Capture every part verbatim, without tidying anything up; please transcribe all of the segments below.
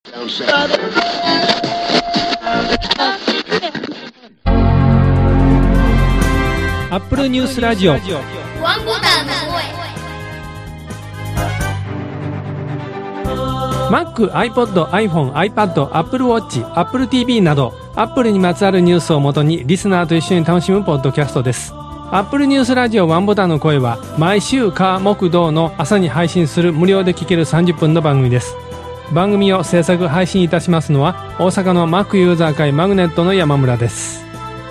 アップルニュースラジオワンボタンの声 Mac、iPod、iPhone、iPad、Apple Watch、Apple ティーブイ など Apple にまつわるニュースをもとにリスナーと一緒に楽しむポッドキャストです。アップルニュースラジオワンボタンの声は毎週火木土の朝に配信する無料で聴けるさんじゅっぷんの番組です。番組を制作配信いたしますのは大阪の Mac ユーザー会マグネットの山村です。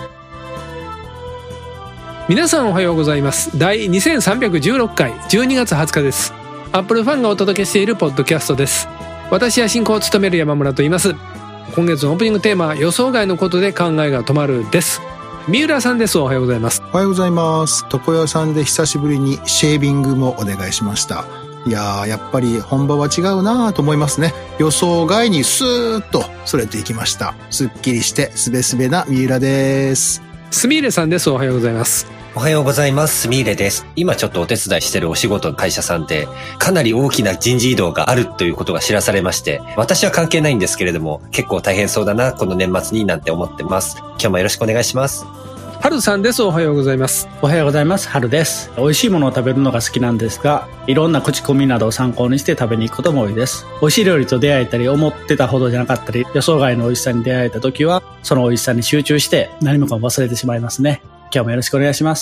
皆さんおはようございます。第にせんさんびゃくじゅうろっかいじゅうにがつはつかです。アップルファンがお届けしているポッドキャストです。私は進行を務める山村と言います。今月のオープニングテーマは予想外のことで考えが止まるです。三浦さんです。おはようございます。 おはようございます。床屋さんで久しぶりにシェービングもお願いしました。いやーやっぱり本場は違うなと思いますね。予想外にスーッとそれていきました。すっきりしてすべすべな三浦です。 すみれさんです。おはようございます。 おはようございます。すみれです。今ちょっとお手伝いしてるお仕事の会社さんでかなり大きな人事異動があるということが知らされまして、私は関係ないんですけれども結構大変そうだなこの年末になんて思ってます。今日もよろしくお願いします。 はるさんです。おはようございます。 おはようございます。はるです。美味しいものを食べるのが好きなんですが、いろんな口コミなどを参考にして食べに行くことも多いです。美味しい料理と出会えたり、思ってたほどじゃなかったり、予想外の美味しさに出会えた時はその美味しさに集中して何もかも忘れてしまいますね。今日もよろしくお願いします。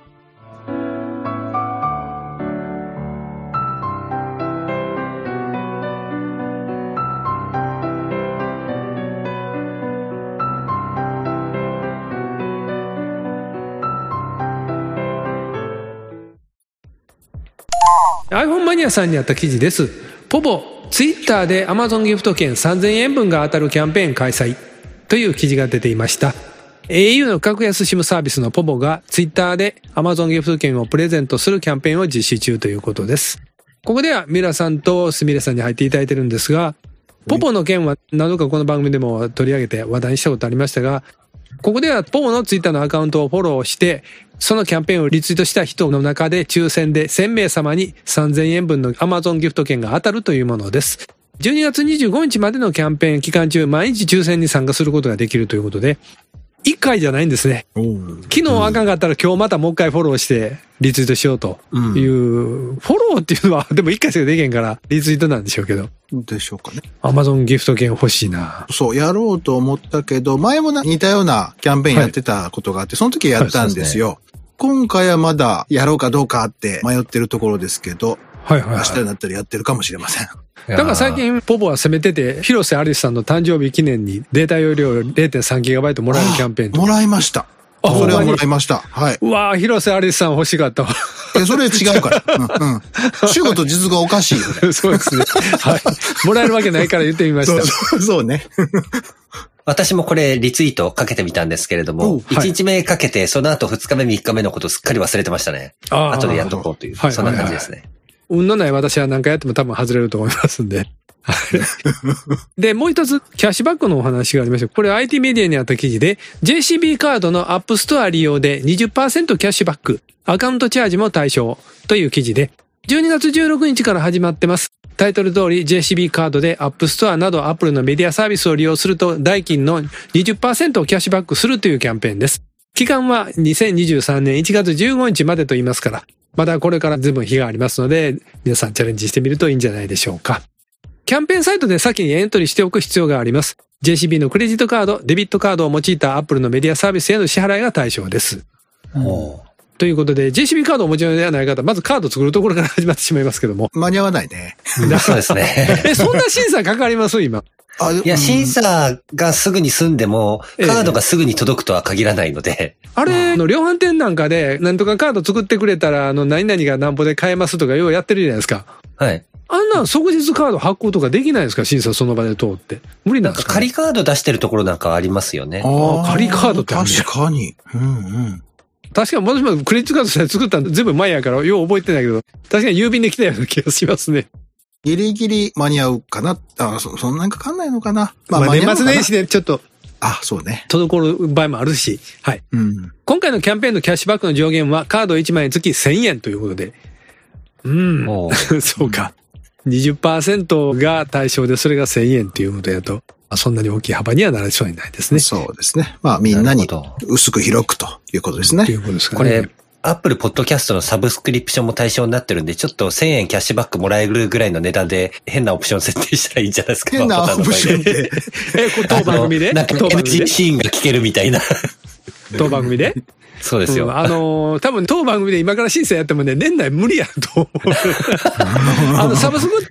iPhone マニアさんにあった記事です。ポボ、ツイッターで Amazon ギフト券さんぜんえんぶんが当たるキャンペーン開催という記事が出ていました。 エーユー の格安 シム サービスのポボがツイッターで Amazon ギフト券をプレゼントするキャンペーンを実施中ということです。ここではミラさんとスミレさんに入っていただいてるんですが、ポボの件は何度かこの番組でも取り上げて話題にしたことありましたが、ここではポボのツイッターのアカウントをフォローしてそのキャンペーンをリツイートした人の中で抽選でせんめいさまにさんぜんえんぶんの Amazon ギフト券が当たるというものです。じゅうにがつにじゅうごにちまでのキャンペーン期間中毎日抽選に参加することができるということで、いっかいじゃないんですね。昨日あかんかったら今日またもう一回フォローしてリツイートしようという、うん、フォローっていうのはでもいっかいしかできへんからリツイートなんでしょうけど。 でしょうかね。 Amazon ギフト券欲しいな。 そう、やろうと思ったけど、前も似たようなキャンペーンやってたことがあって、はい、その時やったんですよ。はい、今回はまだやろうかどうかって迷ってるところですけど、はいはいはい、明日になったらやってるかもしれません。 だから最近ポポは攻めてて、広瀬アリスさんの誕生日記念にデータ容量 れいてんさんギガバイト もらえるキャンペーンと。 もらいました。あ、それはもらいました。はい。 うわぁ、広瀬アリスさん欲しかったわ。 え、それ違うから。うんうん。主語と実語がおかしいよね。 そうですね。はい。もらえるわけないから言ってみました。 そうそう、そうね。 私もこれリツイートかけてみたんですけれども、いちにちめかけてその後ふつかめみっかめのことすっかり忘れてましたね。後でやっとこうという、そんな感じですね。 運のない私は何回やっても多分外れると思いますんで。で、もう一つ、キャッシュバックのお話がありました。これ アイティー メディアにあった記事で、ジェーシービー カードのアップストア利用で にじゅっパーセント キャッシュバック、アカウントチャージも対象という記事で、じゅうにがつじゅうろくにちから始まってます。タイトル通り ジェーシービー カードでアップストアなど Apple のメディアサービスを利用すると代金の にじゅっパーセント をキャッシュバックするというキャンペーンです。期間はにせんにじゅうさんねんいちがつじゅうごにちまでと言いますから、まだこれから随分日がありますので、皆さんチャレンジしてみるといいんじゃないでしょうか。キャンペーンサイトで先にエントリーしておく必要があります。ジェーシービー のクレジットカード、デビットカードを用いた Apple のメディアサービスへの支払いが対象です。ということで、ジェーシービー カードをお持ちではない方、まずカードを作るところから始まってしまいますけども。 間に合わないね。 そうですね。 え、そんな審査かかります今。 あ、いや、審査がすぐに済んでも、カードがすぐに届くとは限らないので。ええ、 あれ、の量販店なんかで、なんとかカード作ってくれたら、あの、何々が何歩で買えますとか、ようやってるじゃないですか。 はい。 あんな即日カード発行とかできないですか？審査その場で通って。無理なんですか？ 仮カード出してるところなんかありますよね。 ああ、仮カードってあるね。 確かに。うんうん。 確かに私もクレジットカードさえ作ったの全部前やから、よう覚えてないけど、確かに郵便で来たような気がしますね。 ギリギリ間に合うかな。あ、そ、そんなにかかんないのかな。 まあ、まあ、年末年始でちょっと。 あ、そうね。 滞る場合もあるし。はい。うん。今回のキャンペーンのキャッシュバックの上限はカードいちまいにつきせんえんということで。うん。そうか。 にじゅっパーセント が対象でそれがせんえんっていうことやと、そんなに大きい幅にはなりそうにないですね。 そうですね。まあみんなに薄く広くということですね。 ということですかね。 これ、アップルポッドキャストのサブスクリプションも対象になってるんで、ちょっとせんえんキャッシュバックもらえるぐらいの値段で変なオプション設定したらいいんじゃないですか。 変なオプションで。 え、これ当番組でなんか エヌジー シーンが聞けるみたいな。 当番組でそうですよ。 うん、あのー、多分当番組で今から審査やってもね、年内無理やと思う。あの、サブスクって、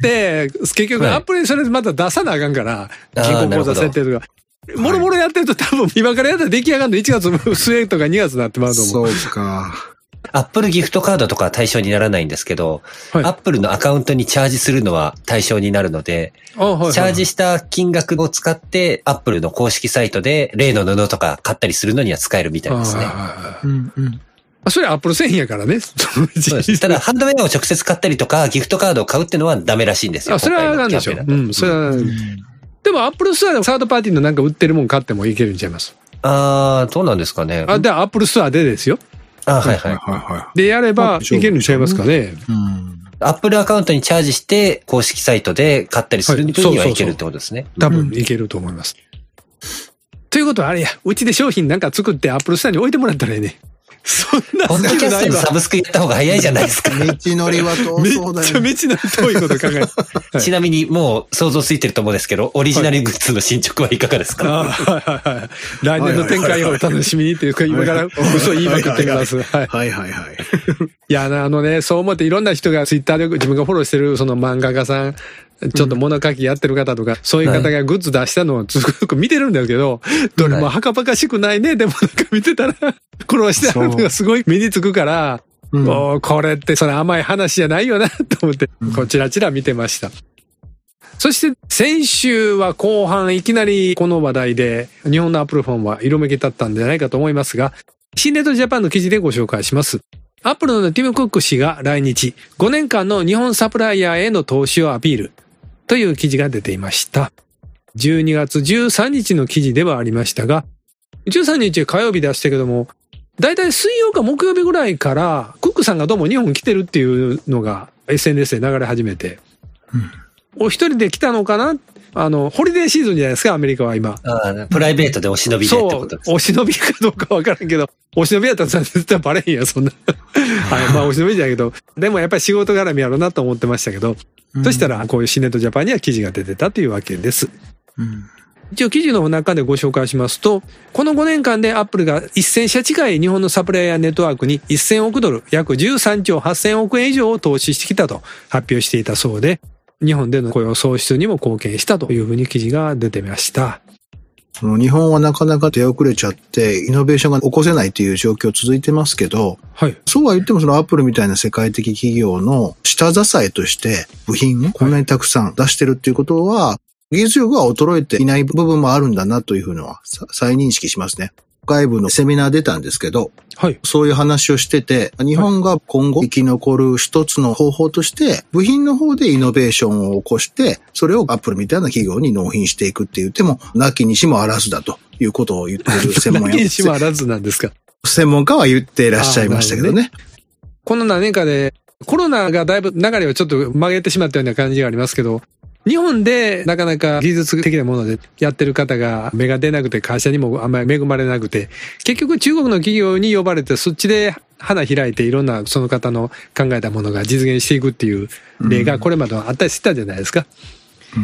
結局アップルにそれまた出さなあかんから、銀行口座設定とか。もろもろやってると多分今からやったら出来上がるのいちがつ末とかにがつになってまうと思う。 そうか。 アップルギフトカードとかは対象にならないんですけど、はい、アップルのアカウントにチャージするのは対象になるので、はいはい、チャージした金額を使ってアップルの公式サイトで例の布とか買ったりするのには使えるみたいですね。 うんうん、それはアップル製品やからね。そうです。ただハンドウェアを直接買ったりとかギフトカードを買うってのはダメらしいんですよ。 あ、それはあかんでしょ。うん、それは、うん、でもアップルストアでサードパーティーのなんか売ってるもん買ってもいけるんちゃいます。 あー、どうなんですかね。 あ、で、アップルストアでですよ。 あ、はいはいはい。 で、やればいけるんちゃいますかね。 うん。アップルアカウントにチャージして、公式サイトで買ったりする分にはいけるってことですね。 多分いけると思います。ということはあれや、うちで商品なんか作ってアップルストアに置いてもらったらいいね。そんなポッドキャストのサブスクやった方が早いじゃないですか。 道のりは遠そうだよね。 めっちゃ道のり遠いこと考える。 はい、ちなみにもう想像ついてると思うんですけど、オリジナルグッズの進捗はいかがですか？ はいはいはい、来年の展開をお楽しみにというか、今から嘘言いまくってみます。はいはいはいはい。 いや、あのね、そう思っていろんな人がツイッターで自分がフォローしてるその漫画家さん、ちょっと物書きやってる方とか、そういう方がグッズ出したのをすごく見てるんだけど、どれもはかばかしくないね。でもなんか見てたら、苦労してあるのがすごい目につくから、うん、おこれってそれ甘い話じゃないよな、と思って、こうチラチラ見てました。そして先週は後半いきなりこの話題で、日本のアップルフォンは色めき立ったんじゃないかと思いますが、シーネットジャパンの記事でご紹介します。アップルのティム・クック氏が来日、ごねんかんの日本サプライヤーへの投資をアピール。という記事が出ていました。じゅうにがつじゅうさんにちの記事ではありましたが、じゅうさんにちは火曜日出したけども、だいたい水曜か木曜日ぐらいから、クックさんがどうも日本来てるっていうのが エスエヌエス で流れ始めて、うん、お一人で来たのかな？あの、ホリデーシーズンじゃないですか、アメリカは今。 ああ、プライベートでお忍びでってことです。 そう、お忍びかどうかわからんけど、お忍びやったら絶対バレへんや、そんな。はい、まあお忍びじゃないけど、でもやっぱり仕事絡みやろうなと思ってましたけど、そしたら、こういうシーネットジャパンには記事が出てたというわけです。うん、一応記事の中でご紹介しますと、このごねんかんでアップルがせんしゃ近い日本のサプライヤーネットワークにせんおくドル、約じゅうさんちょうはっせんおくえん以上を投資してきたと発表していたそうで、日本での雇用創出にも貢献したというふうに記事が出てました。 その日本はなかなか手遅れちゃって、イノベーションが起こせないという状況続いてますけど、はい、そうは言ってもそのアップルみたいな世界的企業の下支えとして部品をこんなにたくさん出してるっていうことは、技術力は衰えていない部分もあるんだなというふうのは再認識しますね。外部のセミナー出たんですけど、はい、そういう話をしてて、日本が今後生き残る一つの方法として、部品の方でイノベーションを起こして、それをアップルみたいな企業に納品していくって言っても、なきにしもあらずだということを言っている専門家。なきにしもあらずなんですか。 専門家は言っていらっしゃいましたけどね。 この何年かで、コロナがだいぶ流れをちょっと曲げてしまったような感じがありますけど、日本でなかなか技術的なものでやってる方が芽が出なくて会社にもあんまり恵まれなくて、結局中国の企業に呼ばれてそっちで花開いていろんなその方の考えたものが実現していくっていう例がこれまではあったりしたじゃないですか。うん、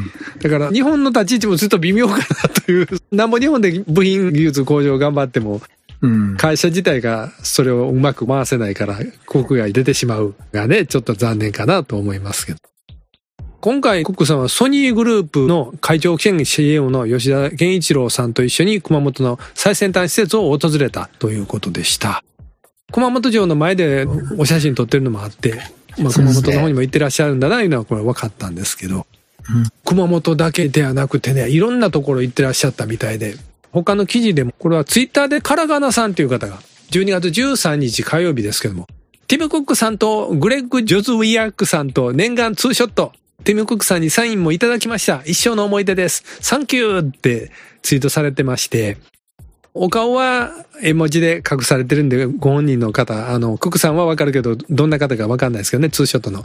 だから日本の立ち位置もずっと微妙かなという、なんぼ日本で部品技術向上頑張っても、会社自体がそれをうまく回せないから国外出てしまうがね、ちょっと残念かなと思いますけど。今回、クックさんはソニーグループの会長兼 シーイーオー の吉田健一郎さんと一緒に熊本の最先端施設を訪れたということでした。熊本城の前でお写真撮ってるのもあって、まあ、熊本の方にも行ってらっしゃるんだなというのはこれ分かったんですけど、うん、熊本だけではなくてね、いろんなところ行ってらっしゃったみたいで、他の記事でも、これはツイッターでカラガナさんという方が、じゅうにがつじゅうさんにち火曜日ですけども、ティム・クックさんとグレッグ・ジョズウィアックさんと念願ツーショット、ティム・クックさんにサインもいただきました。一生の思い出です。サンキューってツイートされてまして、お顔は絵文字で隠されてるんで、ご本人の方、あの、クックさんはわかるけど、どんな方かわかんないですけどね、ツーショットの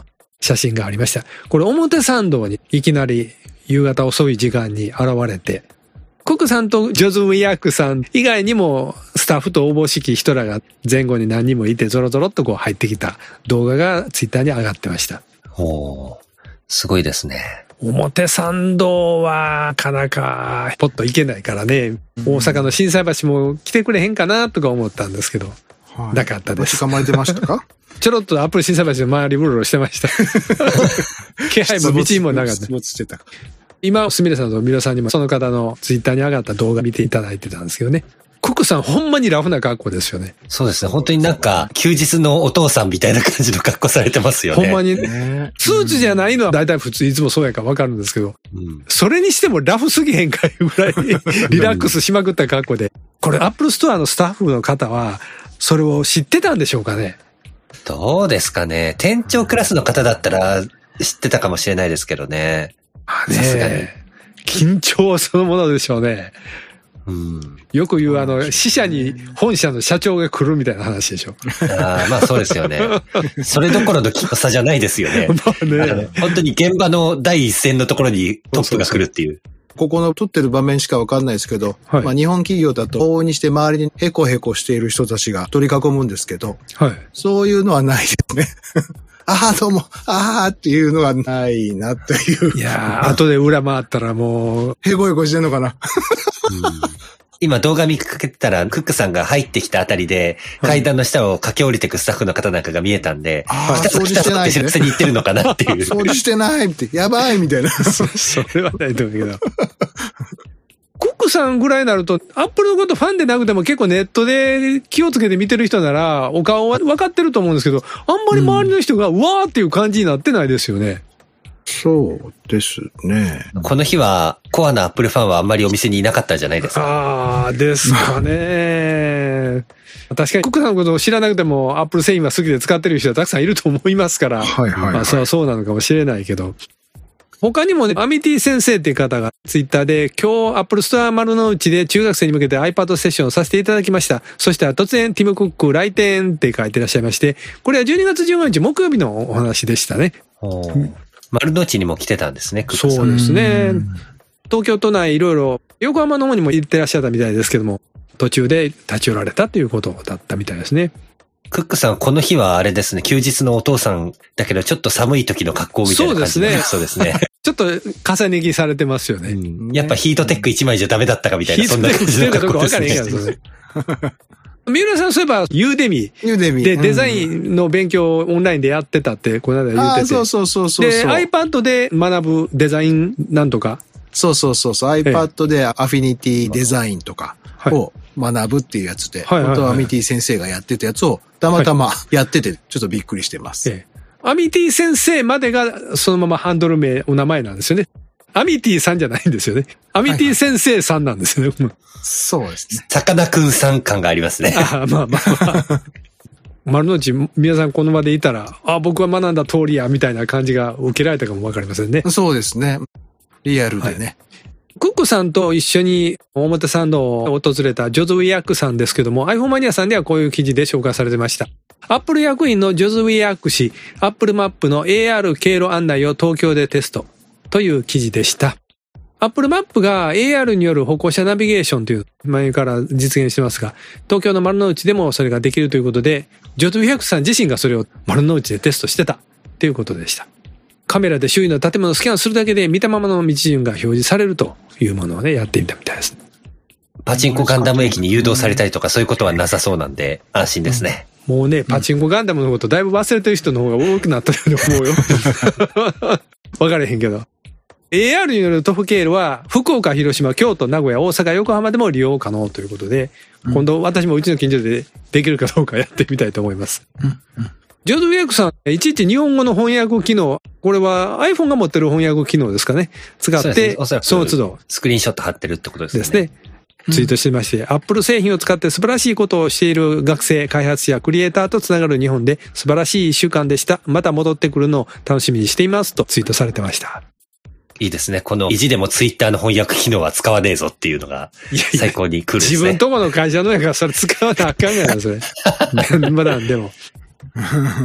写真がありました。これ表参道にいきなり夕方遅い時間に現れて、クックさんとジョズ・ウィアックさん以外にもスタッフと応募式人らが前後に何人もいてゾロゾロっとこう入ってきた動画がツイッターに上がってました。 おー、すごいですね。 表参道はなかなかポッと行けないからね、大阪の心斎橋も来てくれへんかなとか思ったんですけど、はい、なかったです。 捕まえてましたか？ ちょろっとアップル心斎橋の周りブロブロしてました。気配も道にもなかった。今、すみれさんとミロさんにもその方のツイッターに上がった動画見ていただいてたんですけどね。クックさんほんまにラフな格好ですよね。 そうですね。本当になんか休日のお父さんみたいな感じの格好されてますよね。 ほんまにね。スーツじゃないのは大体普通いつもそうやからわかるんですけど、うん、それにしてもラフすぎへんかいうぐらいリラックスしまくった格好で。これアップルストアのスタッフの方はそれを知ってたんでしょうかね。 どうですかね。店長クラスの方だったら知ってたかもしれないですけどね。 さすがに。緊張そのものでしょうね。うん、よく言うあの、支社に本社の社長が来るみたいな話でしょ。 ああ、まあそうですよね。それどころの気の差じゃないですよね。まあね。本当に現場の第一線のところにトップが来るっていう。 そうそうそう、ここの撮ってる場面しかわかんないですけど、はい、まあ日本企業だと往々にして周りにヘコヘコしている人たちが取り囲むんですけど、はい、そういうのはないですね。ああ、どうも、ああっていうのがないなっていう。 いやー、後で裏回ったらもう。 へこへこしてんのかな。 うん、今動画見かけてたら、クックさんが入ってきたあたりで、階段の下を駆け下りていくスタッフの方なんかが見えたんで、 ああ、掃除してない、ね。 知らせに行ってるのかなっていう。 掃除してないって、やばいみたいな。 そ, それはないと思うけど。クックさんぐらいになると、アップルのことファンでなくても結構ネットで気をつけて見てる人なら、お顔は分かってると思うんですけど、あんまり周りの人が、うわーっていう感じになってないですよね。 そうですね。 この日は、コアなアップルファンはあんまりお店にいなかったんじゃないですか。 ああ、ですかね。確かに、クックさんのことを知らなくても、アップル製品は好きで使ってる人はたくさんいると思いますから、はいはいはい、まあ、それはそうなのかもしれないけど。他にもね、アミティ先生っていう方がツイッターで今日アップルストア丸の内で中学生に向けて iPad セッションをさせていただきました。そしたら突然ティム・クック来店って書いてらっしゃいまして、これはじゅうにがつじゅうごにち木曜日のお話でしたね。 丸の内にも来てたんですね、クックさん。 そうですね。東京都内いろいろ横浜の方にも行ってらっしゃったみたいですけども、途中で立ち寄られたということだったみたいですね。 クックさん、この日はあれですね、休日のお父さんだけど、ちょっと寒い時の格好みたいな感じで。そうですね。 ちょっと重ね着されてますよね。 うん、やっぱヒートテックいちまいじゃダメだったかみたいな、そんな感じの格好ですね。ヒートテックしてるかどうかわかれへんやん、三浦さん、そういえば、ユーデミ。 ユーデミ。 で、デザインの勉強をオンラインでやってたって、この間言ってて。あ、 そうそうそうそう。 で、iPad で学ぶデザインなんとか。 そうそうそうそう。iPad でアフィニティデザインとかを学ぶっていうやつで、はい、本当はアミティ先生がやってたやつをたまたまやってて、ちょっとびっくりしてます。はい、 アミティ先生までがそのままハンドル名、お名前なんですよね。アミティさんじゃないんですよね。アミティ先生さんなんですよね。はいはい、 そうですね。 さかなクンさん感がありますね。 あ、まあまあまあ。丸の内、皆さんこの場でいたら、あ、僕は学んだ通りや、みたいな感じが受けられたかもわかりませんね。 そうですね。リアルでね。はい、 クックさんと一緒に表参道を訪れたジョズ・ウィアックさんですけども、iPhone マニアさんではこういう記事で紹介されてました。アップル役員のジョズ・ウィアック氏、アップルマップの エーアール 経路案内を東京でテストという記事でした。アップルマップが エーアール による歩行者ナビゲーションという前から実現してますが、東京の丸の内でもそれができるということで、ジョズ・ウィアックさん自身がそれを丸の内でテストしてたということでした。カメラで周囲の建物をスキャンするだけで見たままの道順が表示されるというものをね、やってみたみたいです。 パチンコガンダム駅に誘導されたりとかそういうことはなさそうなんで安心ですね。 もうね、パチンコガンダムのことだいぶ忘れてる人の方が多くなったように思うよ。わかれへんけど。エーアール による徒歩経路は福岡、広島、京都、名古屋、大阪、横浜でも利用可能ということで、今度私もうちの近所でできるかどうかやってみたいと思います。うんうん、ジョード・ウィアックさん、いちいち日本語の翻訳機能、これは iPhone が持ってる翻訳機能ですかね。使って、そ, その都度。 スクリーンショット貼ってるってことですね。 ですね。ツイートしてまして、うん、Apple 製品を使って素晴らしいことをしている学生、開発者、クリエイターとつながる日本で素晴らしい一週間でした。また戻ってくるのを楽しみにしていますとツイートされてました。 いいですね。この意地でもツイッターの翻訳機能は使わねえぞっていうのが最高に来るんですね。 自分とこの会社のやからそれ使わなあかんやな、それ。まだでも。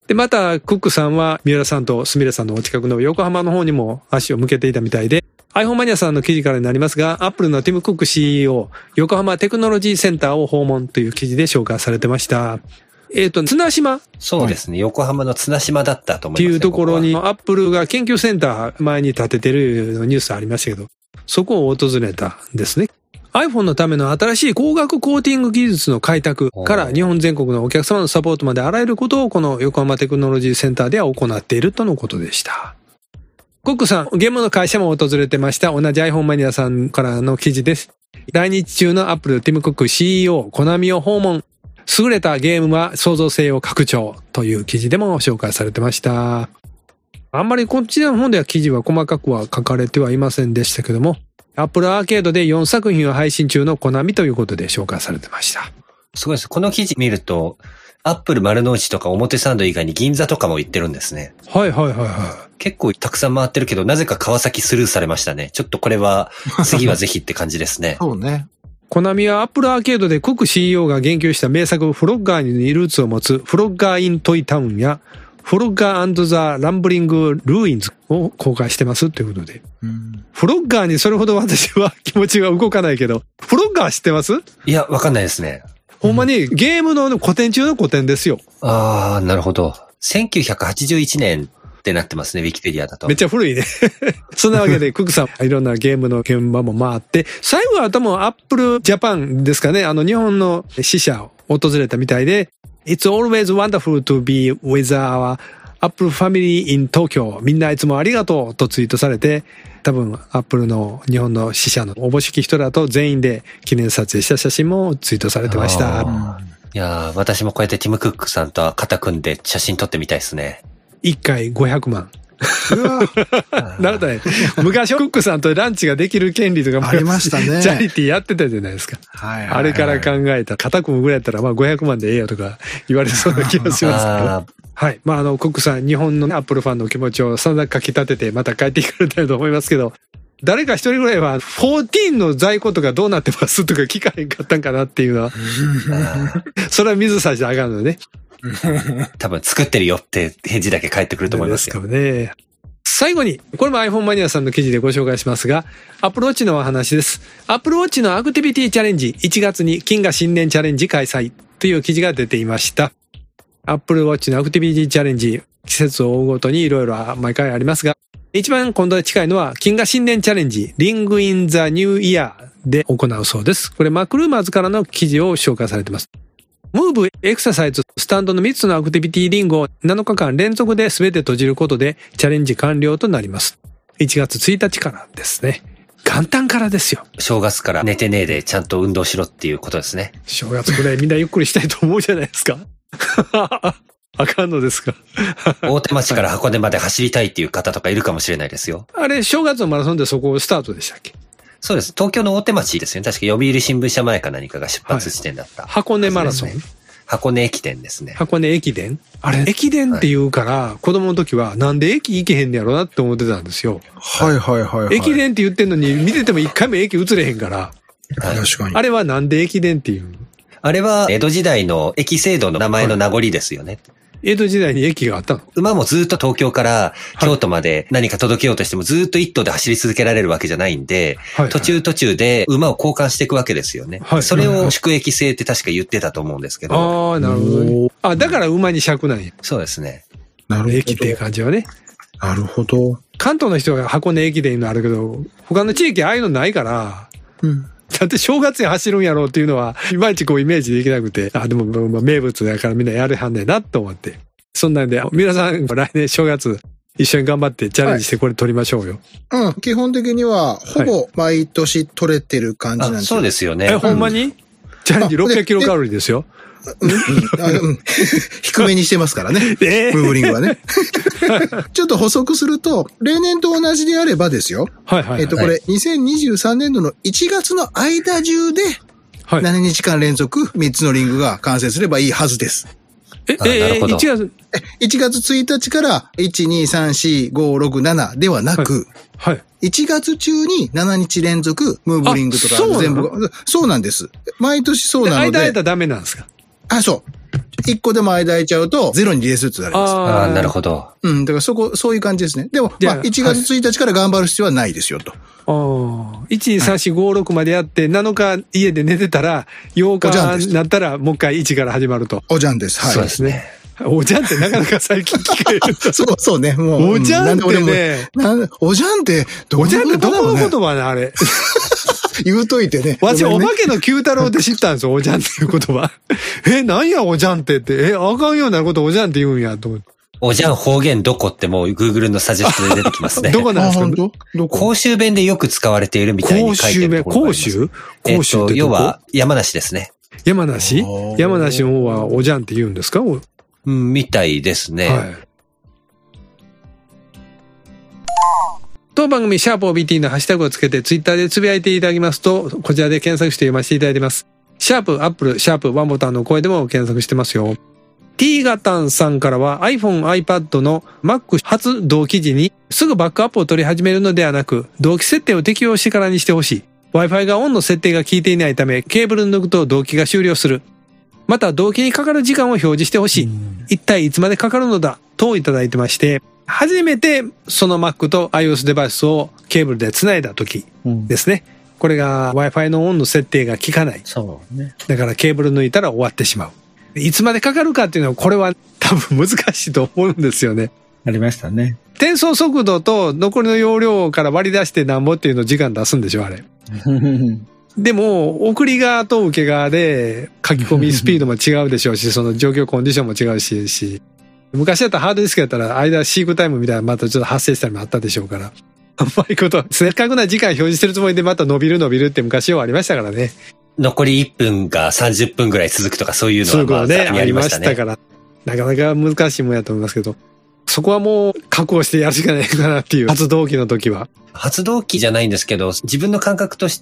で、また、クックさんは、三浦さんとすみれさんのお近くの横浜の方にも足を向けていたみたいで、iPhone マニアさんの記事からになりますが、Apple のティム・クック シーイーオー、横浜テクノロジーセンターを訪問という記事で紹介されてました。えっと、綱島そうですね。横浜の綱島だったと思います、ね。 っていうところに、Apple が研究センター前に建ててるニュースありましたけど、そこを訪れたんですね。iPhone のための新しい光学コーティング技術の開拓から日本全国のお客様のサポートまであらゆることをこの横浜テクノロジーセンターでは行っているとのことでした。クックさん、ゲームの会社も訪れてました。同じ iPhone マニアさんからの記事です。来日中の Apple ティム・クック シーイーオー、コナミを訪問。優れたゲームは創造性を拡張という記事でも紹介されてました。あんまりこっちの方では記事は細かくは書かれてはいませんでしたけども、Apple アーケードでよんさく品を配信中のコナミということで紹介されてました。 すごいです。この記事見ると、Apple 丸の内とか表参道以外に銀座とかも行ってるんですね。 はいはいはいはい。 結構たくさん回ってるけど、なぜか川崎スルーされましたね。ちょっとこれは、次はぜひって感じですね。 そうね。 コナミは Apple アーケードでクック シーイーオー が言及した名作フロッガーにルーツを持つフロッガー・イン・トイ・タウンやフロッガー&ザ・ランブリング・ルーインズを公開してますということで。うん、フロッガーにそれほど私は気持ちが動かないけど、フロッガー知ってます？ いや、わかんないですね。 ほんまにゲームの古典中の古典ですよ。 あー、なるほど。せんきゅうひゃくはちじゅういちねんってなってますね、ウィキペディアだと。 めっちゃ古いね。そんなわけで、クックさん、いろんなゲームの現場も回って、最後は多分アップルジャパンですかね、あの日本の支社を訪れたみたいで、It's always wonderful to be with our Apple family in Tokyo. みんないつもありがとうとツイートされて、多分アップルの日本の支社のおぼしき人らと全員で記念撮影した写真もツイートされてました。 いやー、私もこうやってティム・クックさんと肩組んで写真撮ってみたいですね。 一回ごひゃくまん。なるほどね。昔クックさんとランチができる権利とかもありましたね。 チャリティーやってたじゃないですか。はいはいはい、あれから考えた肩組むぐらいやったらまあごひゃくまんでええよとか言われそうな気がしますけど。はい。まああのクックさん日本のアップルファンの気持ちを散々かき立ててまた帰ってくれたいと思いますけど。誰か一人ぐらいは、じゅうよんの在庫とかどうなってますとか聞かへんかったんかなっていうのは。それは水差しであかんのね。 多分作ってるよって返事だけ返ってくると思いますよ。 ですかね。最後に、これも iPhone マニアさんの記事でご紹介しますが、Apple Watch のお話です。Apple Watch のアクティビティチャレンジ、いちがつに金河新年チャレンジ開催という記事が出ていました。Apple Watch のアクティビティチャレンジ、季節を追うごとにいろいろ毎回ありますが、一番今度で近いのは、金河新年チャレンジ、リングインザニューイヤーで行うそうです。これマクルーマーズからの記事を紹介されています。ムーブ、エクササイズ、スタンドのみっつのアクティビティリングをなのかかん連続で全て閉じることでチャレンジ完了となります。いちがつついたちからですね。元旦からですよ。 正月から寝てねえでちゃんと運動しろっていうことですね。 正月くらいみんなゆっくりしたいと思うじゃないですか。あかんのですか。 大手町から箱根まで走りたいっていう方とかいるかもしれないですよ。 あれ、正月のマラソンでそこスタートでしたっけ？ そうです。東京の大手町ですよね。確か読売新聞社前か何かが出発地点だった。はい、 箱根マラソン、 箱根駅伝ですね。 箱根駅伝あれ、駅伝って言うから、はい、子供の時はなんで駅行けへんねやろなって思ってたんですよ。 はいはいはい、はい。 駅伝って言ってんのに見てても一回も駅映れへんから。はい、 確かに。 あれはなんで駅伝っていう？ あれは江戸時代の駅制度の名前の名残ですよね。はい、 江戸時代に駅があったの？ 馬もずっと東京から京都まで何か届けようとしてもずっと一頭で走り続けられるわけじゃないんで、はいはい、途中途中で馬を交換していくわけですよね。はい、それを宿駅制って確か言ってたと思うんですけど。 ああ、なるほどね。あ、だから馬に尺なんや。 そうですね。 なるほど。 駅っていう感じはね。 なるほど。 関東の人が箱根駅伝のあるけど、他の地域ああいうのないから、うん。だって正月に走るんやろうっていうのは、いまいちこうイメージできなくて、あ、でも名物だからみんなやるはんねんなと思って。そんなんで、皆さん来年正月一緒に頑張ってチャレンジしてこれ取りましょうよ。 はい、うん、基本的にはほぼ毎年取れてる感じなんですよ。 そうですよね。 え、ほんまに、うん、チャレンジろっぴゃくキロカロリーですよ。 うんうん、低めにしてますからね。えー、ムーブリングはね。ちょっと補足すると、例年と同じであればですよ。 はいはいはい、 えっと、これ、にせんにじゅうさんねんどのいちがつの間中で、ななにちかん連続みっつのリングが完成すればいいはずです。 え、え、いちがついちがつついたちから、いち、に、さん、し、ご、ろく、ななではなく、はい。はい、いちがつ中にななにち連続ムーブリングとか全部、そうなんです。毎年そうなので。 間間ダメなんですか？ あ、そう。 一個でも間空いちゃうと、ゼロにリレーするとなります。 ああ、なるほど。 うん、だからそこ、そういう感じですね。でも、まあ、いちがつついたちから頑張る必要はないですよ、と。 ああ。いち、に、さん、よん、ご、ろくまでやって、なのか家で寝てたら、ようかになったら、もう一回いちから始まると。 おじゃんです。はい。 そうですね。 おじゃんってなかなか最近聞かれる。 そうそうね。もう。 おじゃんってね。 なんおじゃんってどこの言葉、ね、 おじゃんってどこの言葉ね、あれ。 言うといてね。 わし、お化けの九太郎で知ったんですよ、おじゃんっていう言葉。え、なんやおじゃんってって。え、あかんようなことおじゃんって言うんや、と思って。 おじゃん方言どこってもう Google のサジェストで出てきますね。 どこなんですか？ どこ？ 甲州弁でよく使われているみたいに書いてるところがあります。 甲州弁？ 甲州？ 甲州ってどこ？ 要は山梨ですね。 山梨？山梨の方はおじゃんって言うんですか？ うん、みたいですね。はい。 当番組シャープ オービーティー のハッシュタグをつけてツイッターでつぶやいていただきますと、こちらで検索して読ませていただいています。シャープ、アップル、シャープ、ワンボタンの声でも検索してますよ。T ガタンさんからは iPhone、iPad の Mac 初同期時にすぐバックアップを取り始めるのではなく、同期設定を適用してからにしてほしい。Wi-Fi がオンの設定が効いていないため、ケーブル抜くと同期が終了する。また同期にかかる時間を表示してほしい。一体いつまでかかるのだといただいてまして、初めてその Mac と iOS デバイスをケーブルで繋いだ時ですね。うん、これが Wi-Fi のオンの設定が効かない。 そうね。 だからケーブル抜いたら終わってしまう。いつまでかかるかっていうのはこれは多分難しいと思うんですよね。 ありましたね。 転送速度と残りの容量から割り出してなんぼっていうのを時間出すんでしょ、あれ。でも、送り側と受け側で書き込みスピードも違うでしょうし、その状況コンディションも違うし、し昔だったらハードディスクやったら間シークタイムみたいなまたちょっと発生したりもあったでしょうから。うまいこと、せっかくな時間表示してるつもりでまた伸びる伸びるって昔はありましたからね。 残りいっぷんがさんじゅっぷんぐらい続くとかそういうのはまあね、ありまありましたね。 したから、なかなか難しいもんやと思いますけど、そこはもう覚悟してやるしかないかなっていう、発動機の時は。 発動機じゃないんですけど、自分の感覚として、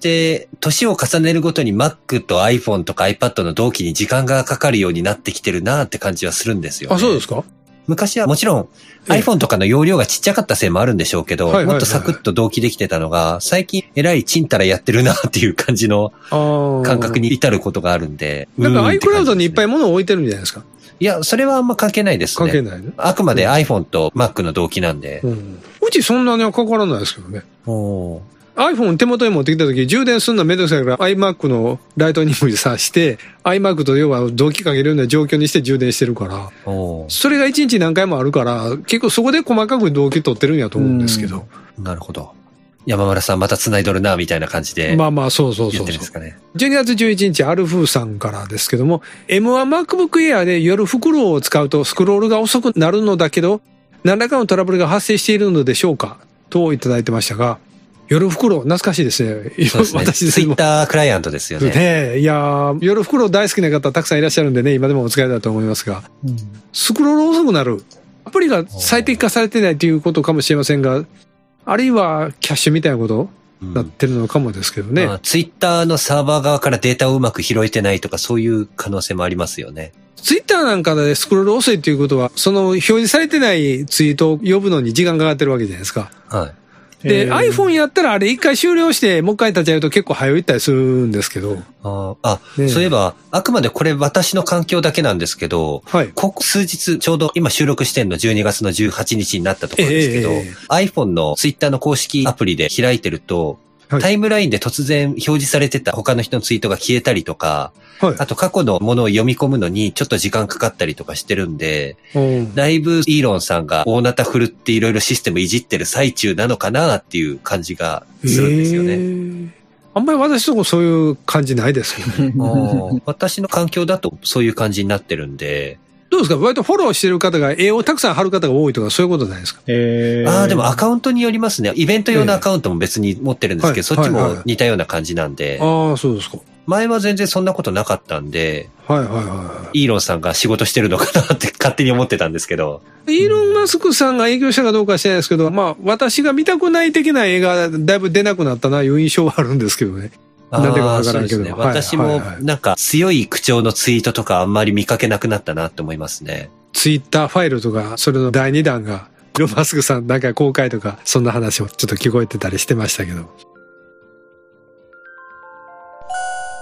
年を重ねるごとに Mac と iPhone とか iPad の同期に時間がかかるようになってきてるなって感じはするんですよね。 あ、そうですか？ 昔はもちろん iPhone とかの容量がちっちゃかったせいもあるんでしょうけど、もっとサクッと同期できてたのが、最近えらいチンタラやってるなっていう感じの感覚に至ることがあるんで。 なんか iCloud にいっぱい物を置いてるんじゃないですか？ いや、それはあんま関係ないですね。 関係ないね。 あくまで iPhone と Mac の同期なんで。 うん、うちそんなにはかからないですけどね。 お iPhone 手元に持ってきた時、充電するのめんどくさいから iMac のライトニングに挿して、iMac と要は同期かけるような状況にして充電してるから、それがいちにち何回もあるから、結構そこで細かく同期取ってるんやと思うんですけど。 なるほど。山村さんまた繋いどるな、みたいな感じで。 まあまあ、そうそうそうそう。 言ってるんですかね。 じゅうにがつじゅういちにち、アルフーさんからですけども、エムワン MacBook Air で夜フクロウを使うとスクロールが遅くなるのだけど、何らかのトラブルが発生しているのでしょうかといただいてましたが、夜フクロウ、懐かしいですね。 そうですね。私ツイッタークライアントですよね。 ねえ、いやー、夜フクロウ大好きな方たくさんいらっしゃるんでね、今でもお使いだと思いますが、うん、スクロール遅くなる。アプリが最適化されてないということかもしれませんが、あるいはキャッシュみたいなことなってるのかもですけどね。 うんまあ、ツイッターのサーバー側からデータをうまく拾えてないとかそういう可能性もありますよね。 ツイッターなんかでスクロール遅いっていうことは、その表示されてないツイートを呼ぶのに時間がかかってるわけじゃないですか。 はい。 で、iPhone やったらあれ一回終了してもう一回立ち上げると結構早いったりするんですけど。 ああ、ね、そういえば、あくまでこれ私の環境だけなんですけど、はい、ここ数日、ちょうど今収録してんのじゅうにがつのじゅうはちにちになったところですけど、えー、iPhone の Twitter の公式アプリで開いてると、はい、タイムラインで突然表示されてた他の人のツイートが消えたりとか、はい、あと過去のものを読み込むのにちょっと時間かかったりとかしてるんで、うん、だいぶイーロンさんが大ナタ振るっていろいろシステムいじってる最中なのかなっていう感じがするんですよね。えー、 あんまり私とこそういう感じないですけどね。 私の環境だとそういう感じになってるんで、 どうですか？割とフォローしてる方が絵をたくさん貼る方が多いとかそういうことじゃないですか？ えー、ああ、でもアカウントによりますね。イベント用のアカウントも別に持ってるんですけど、えーはい、そっちも似たような感じなんで。 はいはいはい、ああ、そうですか。 前は全然そんなことなかったんで、 はいはいはい。 イーロンさんが仕事してるのかなって勝手に思ってたんですけど。 イーロン・マスクさんが営業したかどうかは知らないですけど、まあ私が見たくない的な絵がだいぶ出なくなったないう印象はあるんですけどね。なんでかわからんけど。ね、 私もなんか強い口調のツイートとかあんまり見かけなくなったなって思いますね。 ツイッターファイルとか、それのだいにだんが、イーロン・マスクさんなんか公開とか、そんな話もちょっと聞こえてたりしてましたけど。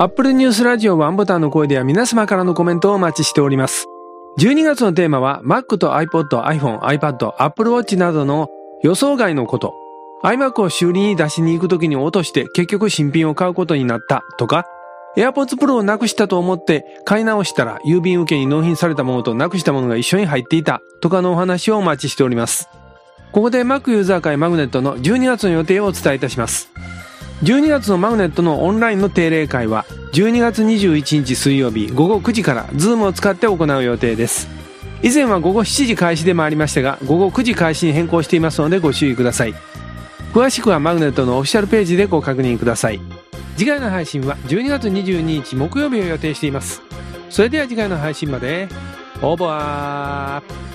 Apple ニュースラジオワンボタンの声では皆様からのコメントをお待ちしております。じゅうにがつのテーマは Mac と iPod、iPhone、iPad、Apple Watch などの予想外のこと。iMac を修理に出しに行くときに落として結局新品を買うことになったとか、AirPods Pro をなくしたと思って買い直したら郵便受けに納品されたものとなくしたものが一緒に入っていたとかのお話をお待ちしております。ここで Mac ユーザー会マグネットのじゅうにがつの予定をお伝えいたします。じゅうにがつのマグネットのオンラインの定例会はじゅうにがつにじゅういちにち水曜日ごごくじから Zoom を使って行う予定です。以前はごごしちじ開始でもありましたがごごくじ開始に変更していますのでご注意ください。詳しくはマグネットのオフィシャルページでご確認ください。次回の配信はじゅうにがつにじゅうににち木曜日を予定しています。それでは次回の配信までオーバー。